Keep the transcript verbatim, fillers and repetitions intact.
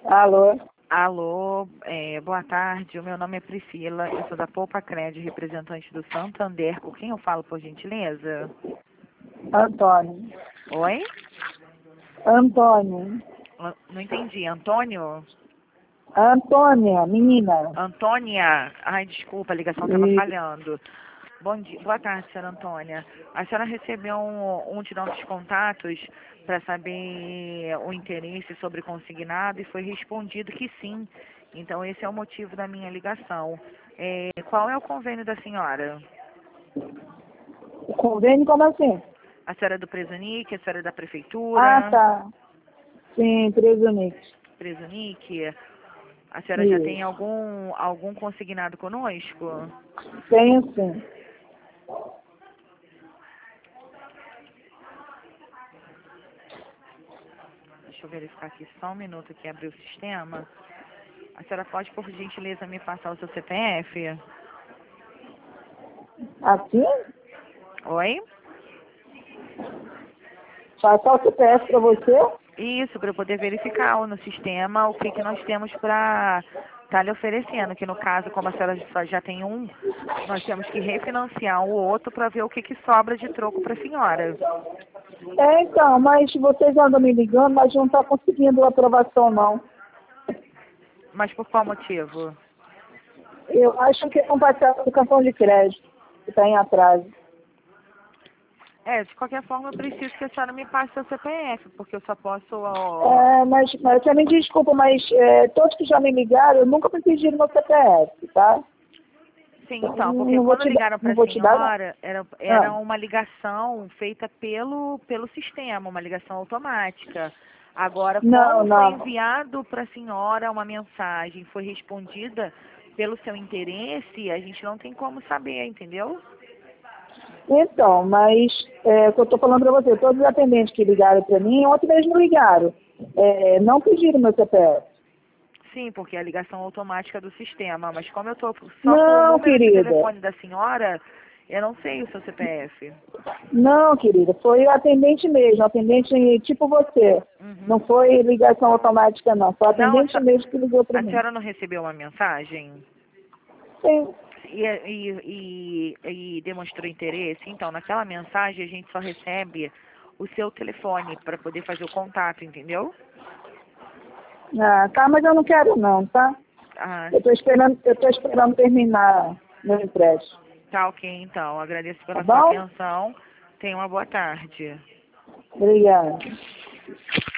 Alô? Alô, é, boa tarde. O meu nome é Priscila, eu sou da Poupa Crédito, representante do Santander. Com quem eu falo, por gentileza? Antônio. Oi? Antônio. An- Não entendi. Antônio? Antônia, menina. Antônia? Ai, desculpa, a ligação estava E, falhando. Bom dia, boa tarde, senhora Antônia. A senhora recebeu um, um de nossos contatos para saber o interesse sobre consignado e foi respondido que sim. Então, esse é o motivo da minha ligação. É, qual é o convênio da senhora? o convênio como assim? A senhora é do Presunic, a senhora é da Ah, prefeitura? tá. Sim, Presunic. Presunic? A senhora já tem Isso. algum, algum consignado conosco? Tenho sim. Deixa eu verificar aqui só um minuto que abriu o sistema. A senhora pode, por gentileza, me passar o seu C P F? Aqui? Oi? Passar o C P F para você? Isso, para eu poder verificar no sistema o que, que nós temos para estar lhe oferecendo. Que no caso, como a senhora só já tem um, nós temos que refinanciar o outro para ver o que, que sobra de troco para a senhora. É, então, mas vocês andam me ligando, mas não está conseguindo aprovação, não. Mas por qual motivo? Eu acho que não vai ser o cartão de crédito, que está em atraso. É, de qualquer forma, eu preciso que a senhora me passe seu C P F, porque eu só posso... ó, É, mas, mas você me desculpa, mas é, todos que já me ligaram, eu nunca me pediram meu C P F, tá? Sim, Então, então, porque não vou quando te dar, ligaram para não a vou te dar, não. senhora, era, era Ah, uma ligação feita pelo, pelo sistema, uma ligação automática. Agora, não, como foi não. enviado para a senhora uma mensagem, foi respondida pelo seu interesse, a gente não tem como saber, entendeu? Então, mas é, o que eu estou falando para você, todos os atendentes que ligaram para mim, ontem mesmo ligaram. É, não pediram meu C P F. Sim, porque é a ligação automática do sistema, mas como eu estou só com o Não, número de querida. telefone da senhora, eu não sei o seu C P F. Não, querida. Foi o atendente mesmo, atendente tipo você. Não Uhum. foi ligação automática, não. Foi o Não, a, atendente se- mesmo que ligou para a mim. senhora não recebeu uma mensagem? Sim. E, e, e, e demonstrou interesse, então naquela mensagem a gente só recebe o seu telefone para poder fazer o contato, entendeu? Ah, tá, mas eu não quero não, tá? Ah, Eu estou esperando, eu tô esperando terminar meu empréstimo. tá ok então. Agradeço Tá pela sua bom? atenção. Tenha uma boa tarde. Obrigada.